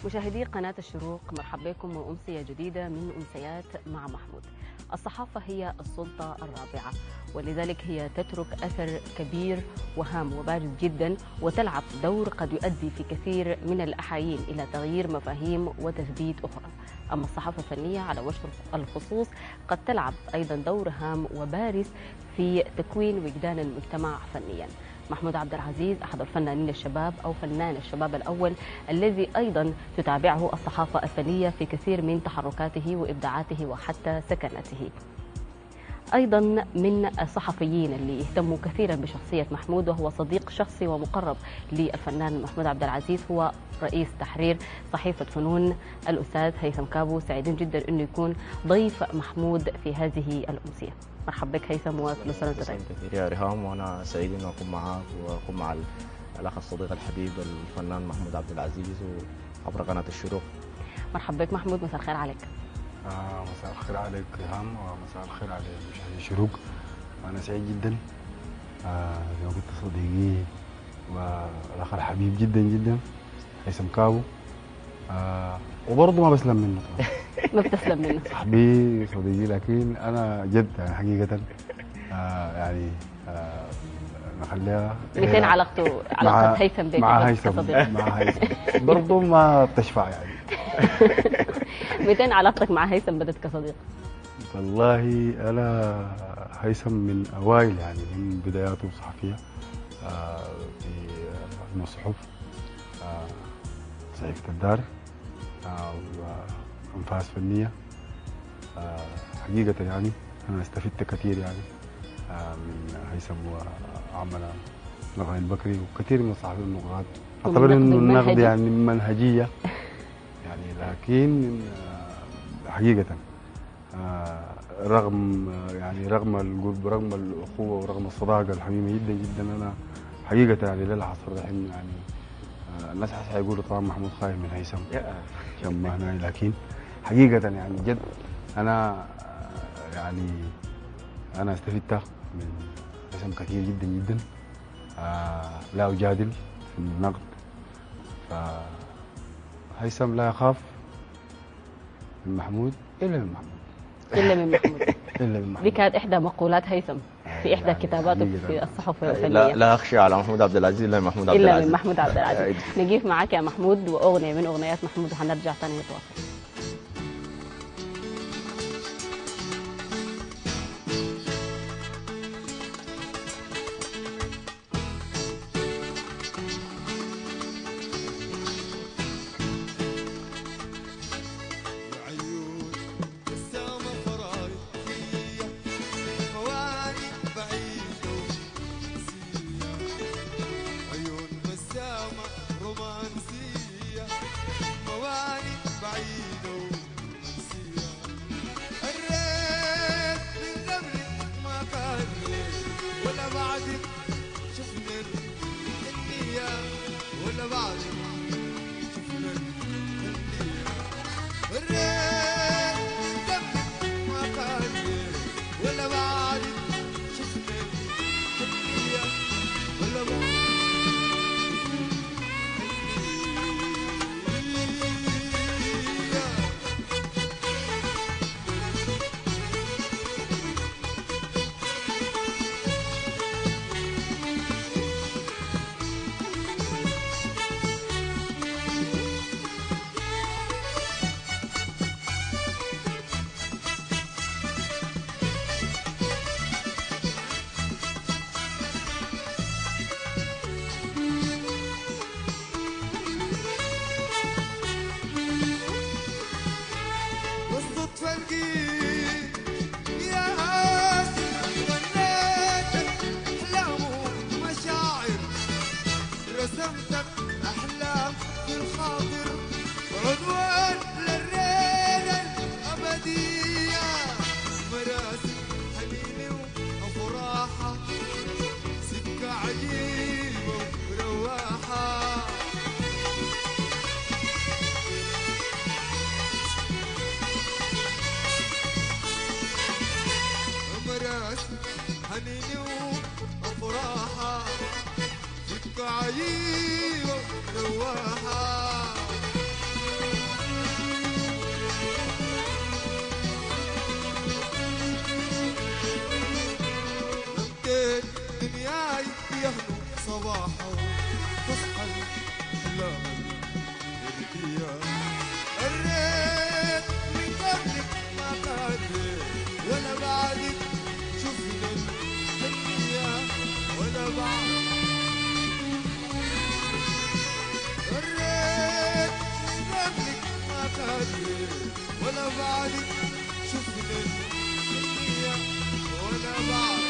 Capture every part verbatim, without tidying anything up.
مشاهدي قناة الشروق، مرحبا بكم وأمسية جديدة من أمسيات مع محمود. الصحافة هي السلطة الرابعة، ولذلك هي تترك أثر كبير وهام وبارز جدا، وتلعب دور قد يؤدي في كثير من الأحايين إلى تغيير مفاهيم وتثبيت أخرى. أما الصحافة الفنية على وجه الخصوص قد تلعب أيضا دور هام وبارز في تكوين وجدان المجتمع فنيا. محمود عبد العزيز أحد الفنانين الشباب أو فنان الشباب الأول الذي أيضا تتابعه الصحافة الفنية في كثير من تحركاته وإبداعاته وحتى سكناته. أيضا من الصحفيين اللي يهتموا كثيرا بشخصية محمود، وهو صديق شخصي ومقرب للفنان محمود عبد العزيز، هو رئيس تحرير صحيفة فنون الأستاذ هيثم كابو. سعيدين جدا أنه يكون ضيف محمود في هذه الأمسية. مرحبا بك هيثم وكل سنة وانت طيب. كثير يا ريهام، وأنا سعيد أن أكون معك وأكون مع الأخ الصديق الحبيب الفنان محمود عبد العزيز عبر قناة الشروق. مرحبا بك محمود، مساء الخير عليك. آه مساء الخير عليك ريهام، ومساء الخير على مشاهدي الشروق. أنا سعيد جدا آه زي ما قلت صديقي والأخ الحبيب جدا جدا هيثم كابو. آه وبرضه ما بسلم منه طبعا. ما بتسلم منه. صاحبي صديقي، لكن أنا جد يعني حقيقة آه يعني آه نخليها ميتين علاقته علاقة هيثم بك مع هيثم مع هيثم برضه ما بتشفع يعني. ميتين علاقتك مع هيثم بدت كصديق؟ والله أنا هيثم من أوائل يعني من بداياته الصحفية آه في علم الصحف، آه صحيفة الدار، آه وأنفاس فنية. آه حقيقة يعني أنا استفدت كثير يعني آه من هيثم، وعمل نقد البكري وكثير من الصحفيين النقاد. أعتبر إنه النقد يعني منهجية يعني، لكن آه حقيقة آه رغم يعني رغم القرب، رغم الأخوة ورغم الصداقة الحميمة جدا جدا، أنا حقيقة يعني للحظة الرحيم يعني آه الناس حيقولوا طبعا محمود خايف من هيثم عشان ما هنا، لكن حقيقة يعني جد أنا يعني أنا استفدت من هيثم كثير جدا جدا. آه لا أجادل في النقد، فهيثم لا يخاف من محمود إلا من محمود إلا من محمود. إلا من محمود. دي كانت إحدى مقولات هيثم في إحدى يعني كتاباته في الصحف الفنية. لا, لا أخشى على محمود عبد العزيز إلا من محمود عبد العزيز. إلا من محمود عبد العزيز. نجيب معاك يا محمود وأغنية من أغنيات محمود وهنرجع تاني نتواصل. صباحا تصحى الأحلام الردية. الريت من قبلك ما قادر ولا بعدك شفنا الحنية ولا بعد. الريت من قبلك ما قادر ولا بعدك شفنا الحنية ولا بعد.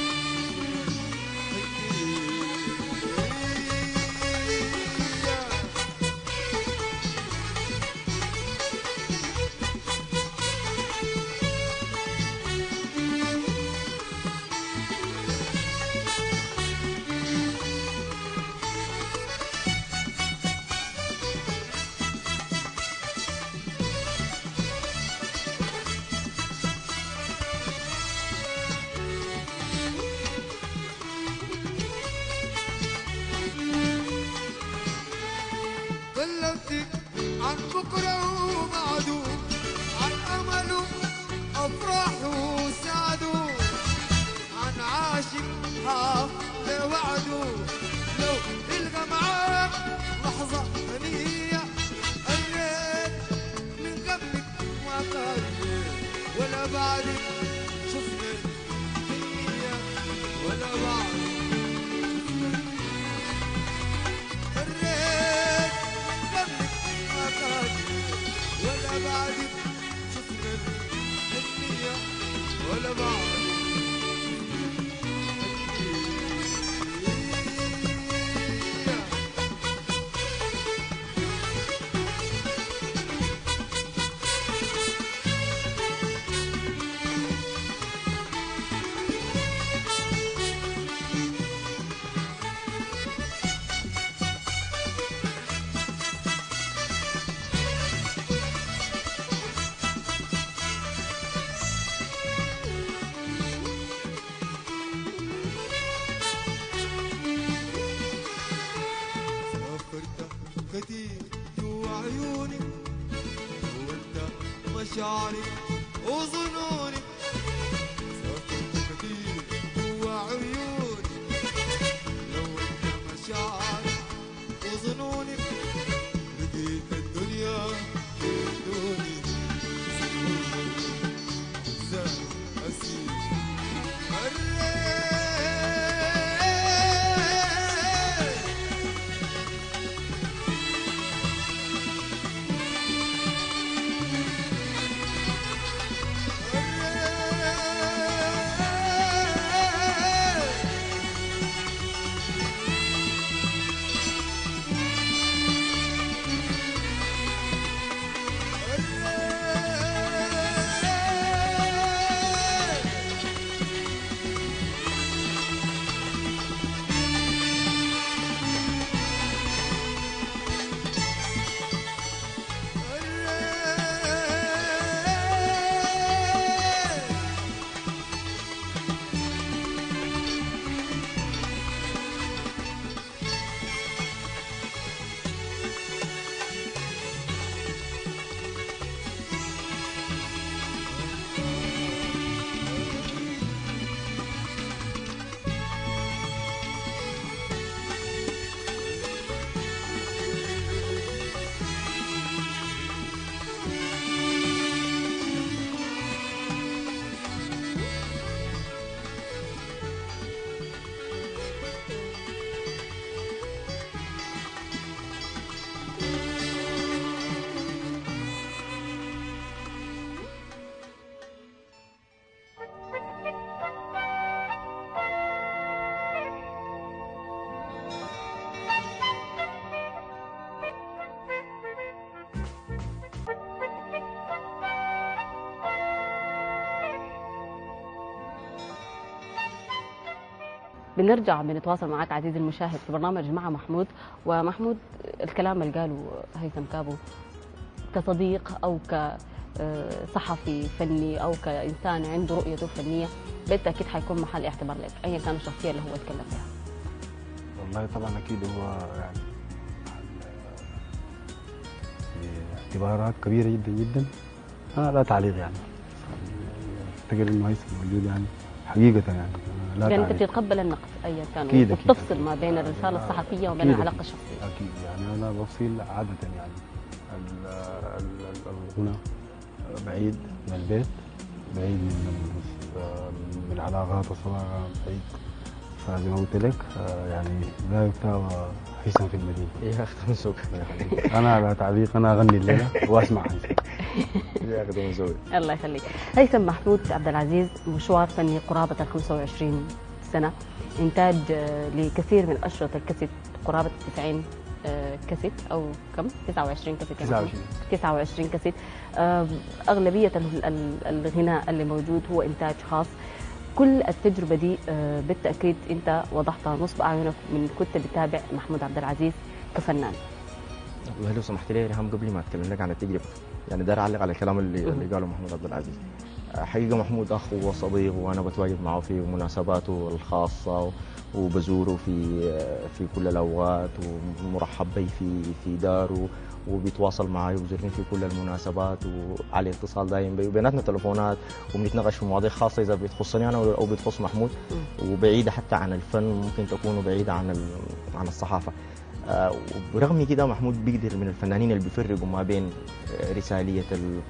كلمتك عن بكرة وبعده، عن أمله أفراحه وسعده، عن عاشق حافظ وعده لو تلقى معاك لحظة هنية. الريت من قبلك ما قادر ولا بعدك شفنا الدنيا ولا بعد. الريت ولا بعدك شفنا الدنيا ولا بعد. كتير جوا عيوني وانت مشاعري وظنوني. سافرت كتير جوا عيوني لو انت مشاعري وظنوني. لقيت الدنيا بدوني زاد أسير. بنرجع بنتواصل معك عزيزي المشاهد في برنامج مع محمود. ومحمود، الكلام اللي قاله هيثم كابو كصديق أو كصحفي فني أو كإنسان عنده رؤيته الفنية بالتأكيد حيكون محل اعتبار لك أيا كان الشخصية اللي هو يتكلم فيها. والله طبعا أكيد هو يعني اعتبارات كبيرة جدا جدا. أنا لا تعليق يعني. أفتكر إنه هيثم موجود يعني حقيقة يعني لا يعني انت تعني. بتتقبل النقد ايا كان أكيد، أكيد. وبتفصل ما بين الرساله الصحفيه وبين أكيد، العلاقه أكيد. الشخصيه. اكيد يعني انا بفصل عاده يعني ال- ال- ال- الغنى بعيد من البيت، بعيد من من العلاقات والصداقه، بعيد. فزي ما قلت لك آه، يعني لا يكتب هيثم في المدينه. يا اخي من سوق انا على تعليق انا اغني الليله واسمع هيثم. يا اخي من سوق. الله يخليك. هيثم محمود عبد العزيز، مشوار فني قرابه ال خمسة وعشرين سنه، انتاج آه، لكثير من اشرطه الكاسيت، قرابه تسعين آه، كاسيت او كم؟ تسعة وعشرين كاسيت. يا تسعة محمود. وعشرين. تسعة وعشرين كاسيت. آه، اغلبيه ال- ال- الغناء اللي موجود هو انتاج خاص. كل التجربه دي آه، بالتاكيد انت وضحتها نصب اعينك من كنت بتتابع محمود عبد العزيز كفنان. والله لو سمحت لي يا ريهام قبل ما اتكلم لك عن التجربه، يعني داير اعلق على الكلام اللي, اللي قاله محمود عبد العزيز. حقيقه محمود اخ وصديق، وانا بتواجد معه في مناسباته الخاصه وبزوره في في كل الاوقات، ومرحب بي في في داره، وبيتواصل معي وبزورني في كل المناسبات، وعلى اتصال دايم بي، وبيناتنا تليفونات، وبنتناقش في مواضيع خاصه اذا بتخصني انا او بتخص محمود، وبعيده حتى عن الفن، ممكن تكون بعيده عن عن الصحافه. آه، ورغم كده محمود بيقدر من الفنانين اللي بيفرقوا ما بين آه، رسالية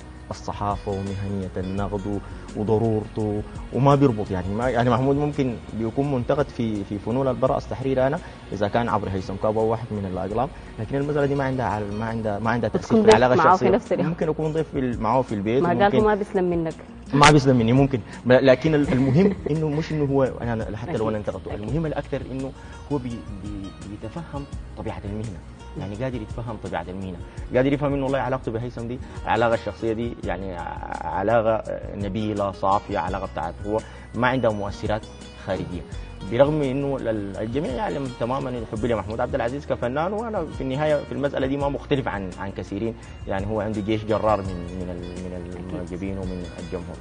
الصحافة ومهنية النقد وضرورته، وما بيربط يعني ما يعني محمود ممكن بيكون منتقد في في فنون البراءة التحرير أنا إذا كان عبر هيثم كابو أو واحد من الأقلام، لكن المسألة دي ما عندها ما عندها ما عندها تأثير في العلاقة الشخصية. ممكن أكون ضيف معه في البيت، ما قال هو ما بيسلم منك، ما بيسلم مني ممكن، لكن المهم انه مش انه هو انا حتى لو انا انتقدته، المهم الاكثر انه هو بي بي بيتفهم طبيعه المهنه، يعني قادر يتفهم طبيعه المهنه، قادر يفهم انه والله علاقته بهيثم دي العلاقه الشخصيه دي يعني علاقه نبيله صافيه، علاقه بتاعت هو ما عندها مؤثرات خارجيه، برغم انه الجميع يعلم تماما ان حبي لمحمود عبد العزيز كفنان، وانا في النهايه في المساله دي ما مختلف عن عن كثيرين، يعني هو عنده جيش جرار من من من المعجبين ومن الجمهور.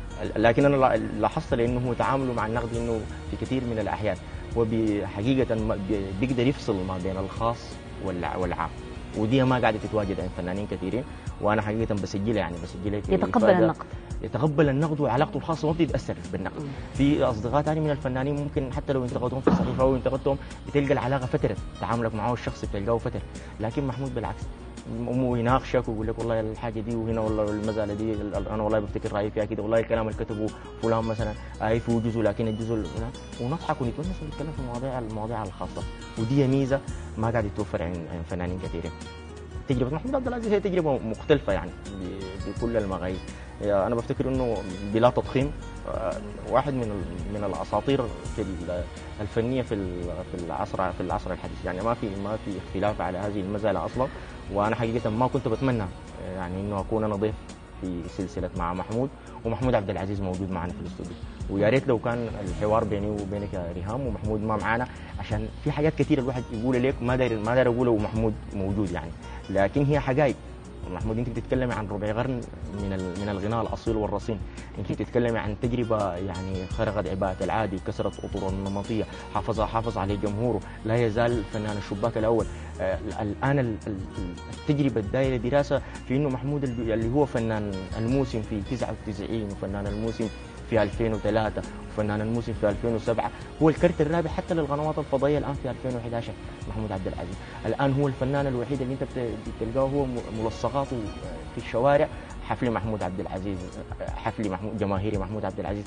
لكن انا لاحظت لانه هو تعامله مع النقد انه في كثير من الاحيان هو حقيقه بيقدر يفصل ما بين الخاص والعام، ودي ما قاعده تتواجد عند فنانين كثيرين، وانا حقيقه بسجلها يعني بسجلها يتقبل النقد، يتقبل النقد وعلاقته الخاصه ما بتتاثر بالنقد. في اصدقاء ثاني من الفنانين ممكن حتى لو انتقدوهم في الصحيفه او انتقدتهم بتلقى العلاقه فتره، تعاملك معه الشخصي بتلقاه فتره، لكن محمود بالعكس امه يناقشك ويقول لك والله الحاجه دي وهنا والله المساله دي انا والله بفتكر رايي فيها كده، والله الكلام اللي كتبه فلان مثلا اي في جزء لكن الجزء ونضحك ونتونس ونتكلم في المواضيع المواضيع الخاصه، ودي ميزه ما قاعد يتوفر عند فنانين كثيرين. تجربه محمود عبد العزيز هي تجربه مختلفه يعني بكل المقاييس. انا بفتكر انه بلا تضخيم واحد من من الاساطير في الفنيه في في العصر في العصر الحديث، يعني ما في ما في اختلاف على هذه المساله اصلا، وانا حقيقه ما كنت بتمنى يعني انه اكون انا ضيف في سلسله مع محمود ومحمود عبد العزيز موجود معنا في الاستوديو، ويا ريت لو كان الحوار بيني وبينك يا ريهام ومحمود ما معانا، عشان في حاجات كثيره الواحد يقول لك ما داير ما داير اقوله ومحمود موجود يعني، لكن هي حقائق. محمود انت بتتكلمي عن ربع قرن من من الغناء الاصيل والرصين، انت بتتكلمي عن تجربه يعني خرقت عباءه العادي، كسرت اطر النمطيه، حافظ حافظ على جمهوره، لا يزال فنان الشباك الاول. آه الان التجربه الدايره دراسه في انه محمود اللي هو فنان الموسم في تسعة وتسعين وفنان الموسم في ألفين وثلاثة وفنان الموسم في ألفين وسبعة، هو الكرت الرابع حتى للقنوات الفضائيه الان في ألفين وأحد عشر. محمود عبد العزيز الان هو الفنان الوحيد اللي انت بتلقاه هو ملصقاته في الشوارع حفل محمود عبد العزيز، حفل محمود جماهيري محمود عبد العزيز،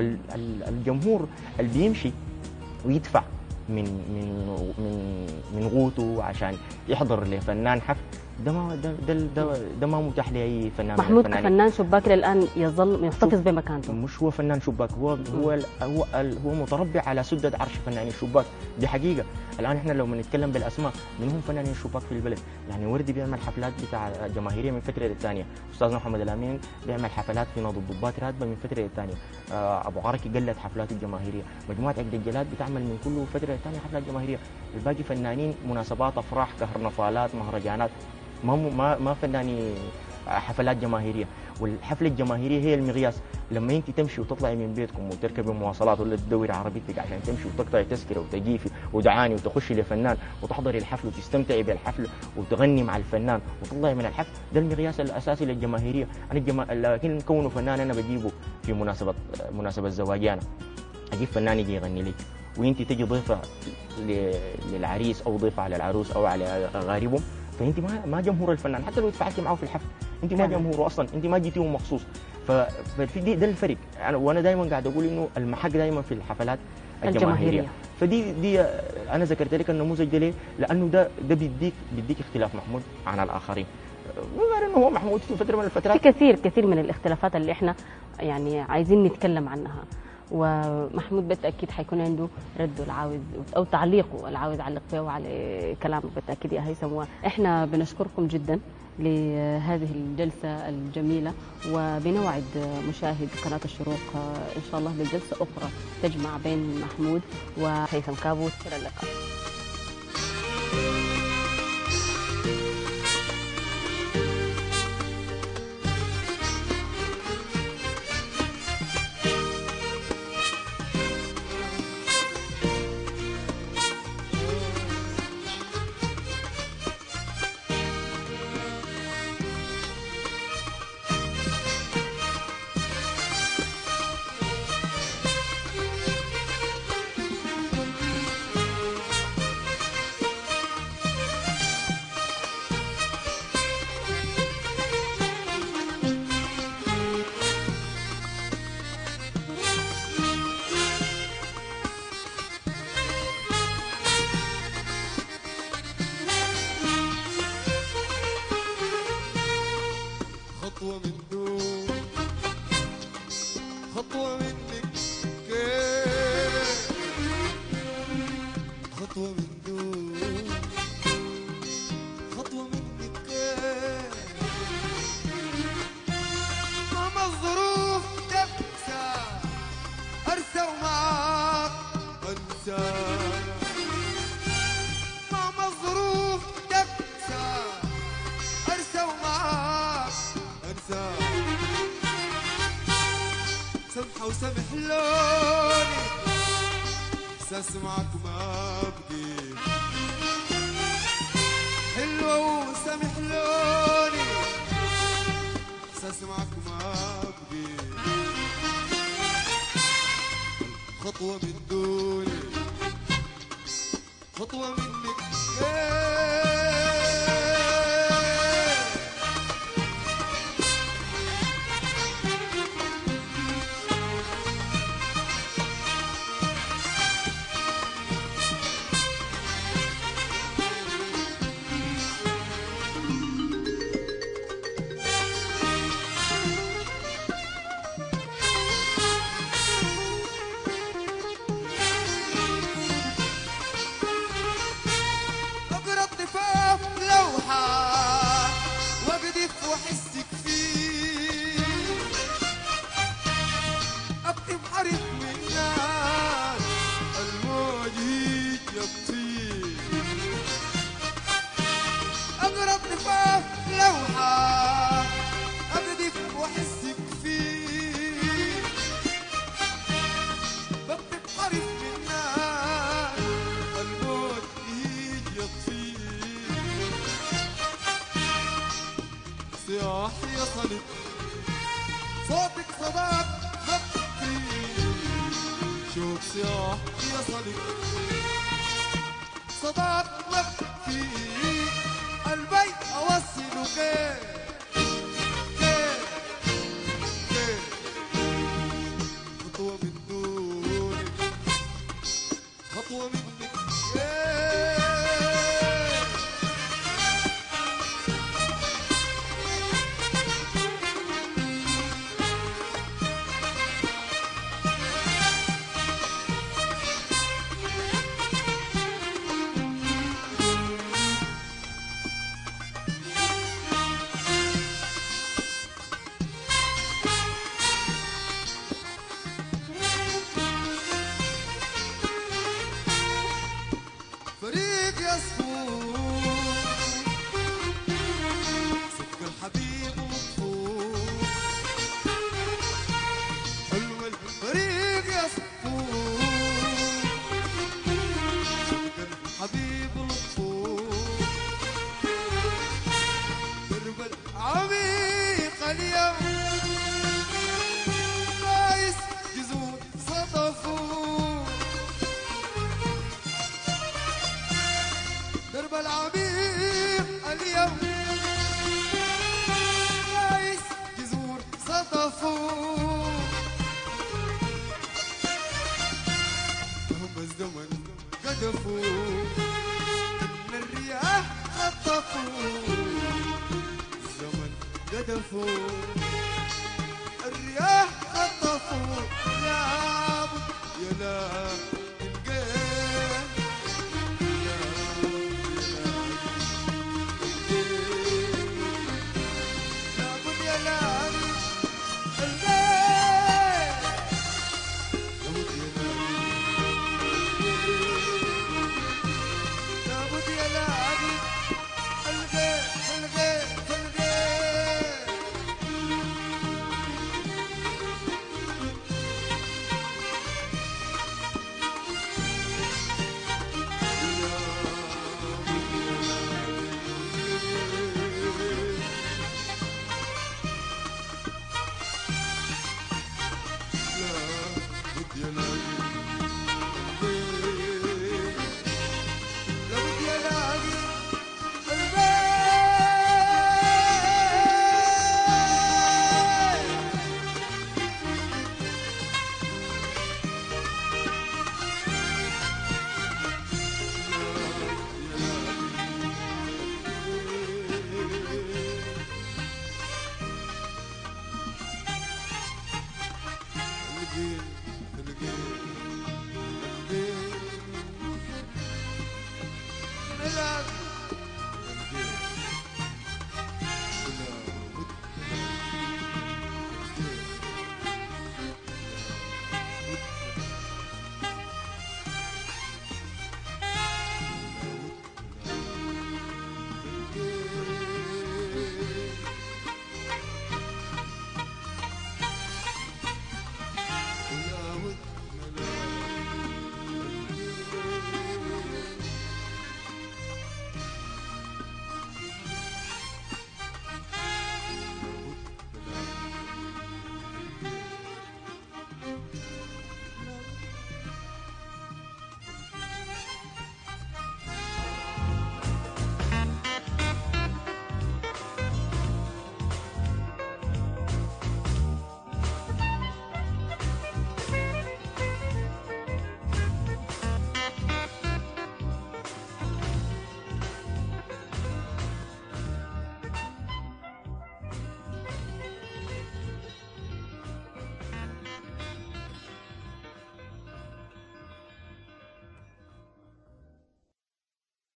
والجمهور اللي بيمشي ويدفع من من من من غوته عشان يحضر لفنان حفل، ده ما ده ده, ده, ده ما متاح لاي فنان. محمود كفنان شباك للان يظل يحتفظ بمكانته، مش هو فنان شباك، هو هو هو هو متربع على سدة عرش فنانين الشباك، دي حقيقه. الان احنا لو بنتكلم بالاسماء من هم فنانين الشباك في البلد، يعني وردي بيعمل حفلات بتاع جماهيريه من فتره للثانيه، استاذ محمد الامين بيعمل حفلات في نادي الضباط راتبه من فتره للثانيه، ابو عركي قلد حفلاته الجماهيريه، مجموعه عقد الجلاد بتعمل من كل فتره للثانيه حفلات جماهيريه، الباقي فنانين مناسبات افراح كهرنفالات مهرجانات، ما ما ما فناني حفلات جماهيريه. والحفله الجماهيريه هي المقياس، لما انت تمشي وتطلعي من بيتكم وتركبي مواصلات ولا تدوري عربيتك عشان تمشي وتقطعي تذكره وتجيفي ودعاني وتخشي لفنان وتحضري الحفل وتستمتعي بالحفل وتغني مع الفنان وتطلعي من الحفل، ده المقياس الاساسي للجماهيريه. انا الجما... لكن كونه فنان انا بجيبه في مناسبه مناسبه زواجي انا، اجيب فنان يجي يغني لي وانت تجي ضيفه ل- للعريس او ضيفه على العروس او على اقاربهم، فانت ما ما جمهور الفنان حتى لو اتفاعلتي معه في الحفل، انت ما فعلاً. جمهوره اصلا، انت ما جيتيهم مخصوص. ف- ففي دي ده الفرق. أنا وانا دائما قاعد اقول انه المحك دائما في الحفلات الجماهيريه. الجماهيرية. فدي دي انا ذكرت لك النموذج ده ليه؟ لانه ده ده بيديك بيديك اختلاف محمود عن الاخرين، غير انه هو محمود في فتره من في الفترات كثير كثير من الاختلافات اللي احنا يعني عايزين نتكلم عنها، ومحمود بالتاكيد حيكون عنده رده العاوز او تعليقه العاوز يعلق فيه وعلى كلامك بالتاكيد يا هيثم. واحنا بنشكركم جدا لهذه الجلسه الجميله، وبنوعد مشاهد قناه الشروق ان شاء الله بجلسه اخرى تجمع بين محمود وهيثم كابوس. الى اللقاء. خطوة من دون خطوة منك كيف خطوة من دون خطوة منك كيف مهما الظروف تبكى أرسى ومعاك أنسى مهما الظروف تبكى أرسى ومعاك أنسى سمحة وسمح لوني إحساس معك ما بقي حلوة وسمح لوني إحساس معك ما بقي خطوة من دوني خطوة منك إيه أقرأ الطفاف لوحة وأقذف وأحسك فيه أكتب حرف من نار الموج يطفيه أقرأ الطفاف لوحة أقذف وأحسك فيه بكتب حرف من نار الموت يجي يطفيه صياح يصلك صوتك صداك بكي شوف صياح يصلك صداك بكي قلبي أوصله كيف كيف كيف خطوة من دونك خطوة منك إيه فريق يصفون صدق الحبيب مطفون حلو الفريق يصفون صدق الحبيب مطفون درب العميق اليوم بايس جزود صدفون الزمن قدفوا ان الرياح خطفوا الزمن قدفوا الرياح خطفوا يا يا لا